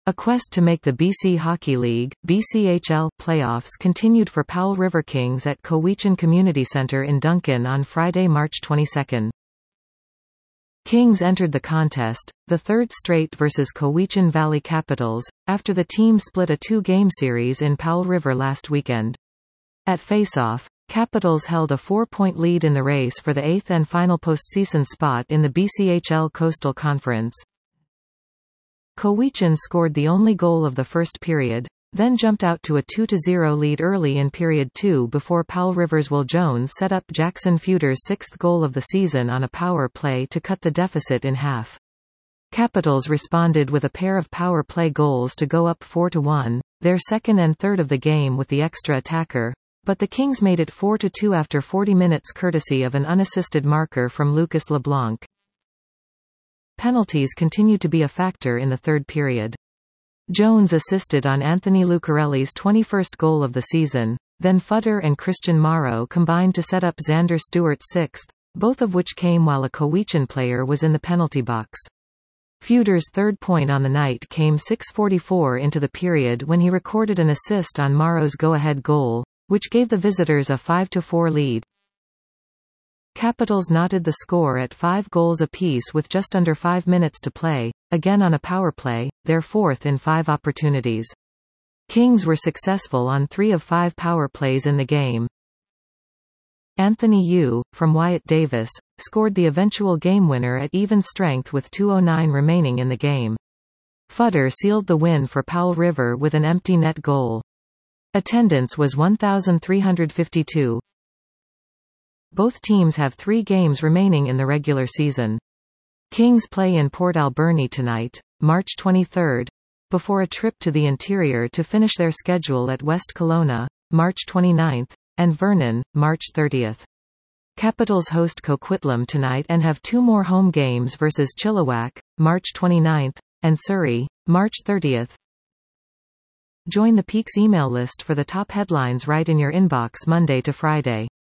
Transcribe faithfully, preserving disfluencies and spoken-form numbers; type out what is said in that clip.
A quest to make the B C Hockey League (B C H L) playoffs continued for Powell River Kings at Cowichan Community Centre in Duncan on Friday, March twenty-second. Kings entered the contest, the third straight versus Cowichan Valley Capitals, after the team split a two-game series in Powell River last weekend. At face-off, Capitals held a four-point lead in the race for the eighth and final postseason spot in the B C H L Coastal Conference. Cowichan scored the only goal of the first period, then jumped out to a two to zero lead early in period two before Powell River's Will Jones set up Jackson Feuder's sixth goal of the season on a power play to cut the deficit in half. Capitals responded with a pair of power play goals to go up four to one, their second and third of the game with the extra attacker, but the Kings made it four to two after forty minutes courtesy of an unassisted marker from Lucas LeBlanc. Penalties continued to be a factor in the third period. Jones assisted on Anthony Lucarelli's twenty-first goal of the season, then Footer and Christian Morrow combined to set up Xander Stewart's sixth, both of which came while a Cowichan player was in the penalty box. Feuder's third point on the night came six forty-four into the period when he recorded an assist on Morrow's go-ahead goal, which gave the visitors a five to four lead. Capitals knotted the score at five goals apiece with just under five minutes to play, again on a power play, their fourth in five opportunities. Kings were successful on three of five power plays in the game. Anthony Yu, from Wyatt Davis, scored the eventual game winner at even strength with two oh nine remaining in the game. Footer sealed the win for Powell River with an empty net goal. Attendance was one thousand three hundred fifty-two. Both teams have three games remaining in the regular season. Kings play in Port Alberni tonight, March twenty-third, before a trip to the interior to finish their schedule at West Kelowna, March twenty-ninth, and Vernon, March thirtieth. Capitals host Coquitlam tonight and have two more home games versus Chilliwack, March twenty-ninth, and Surrey, March thirtieth. Join the Peaks email list for the top headlines right in your inbox Monday to Friday.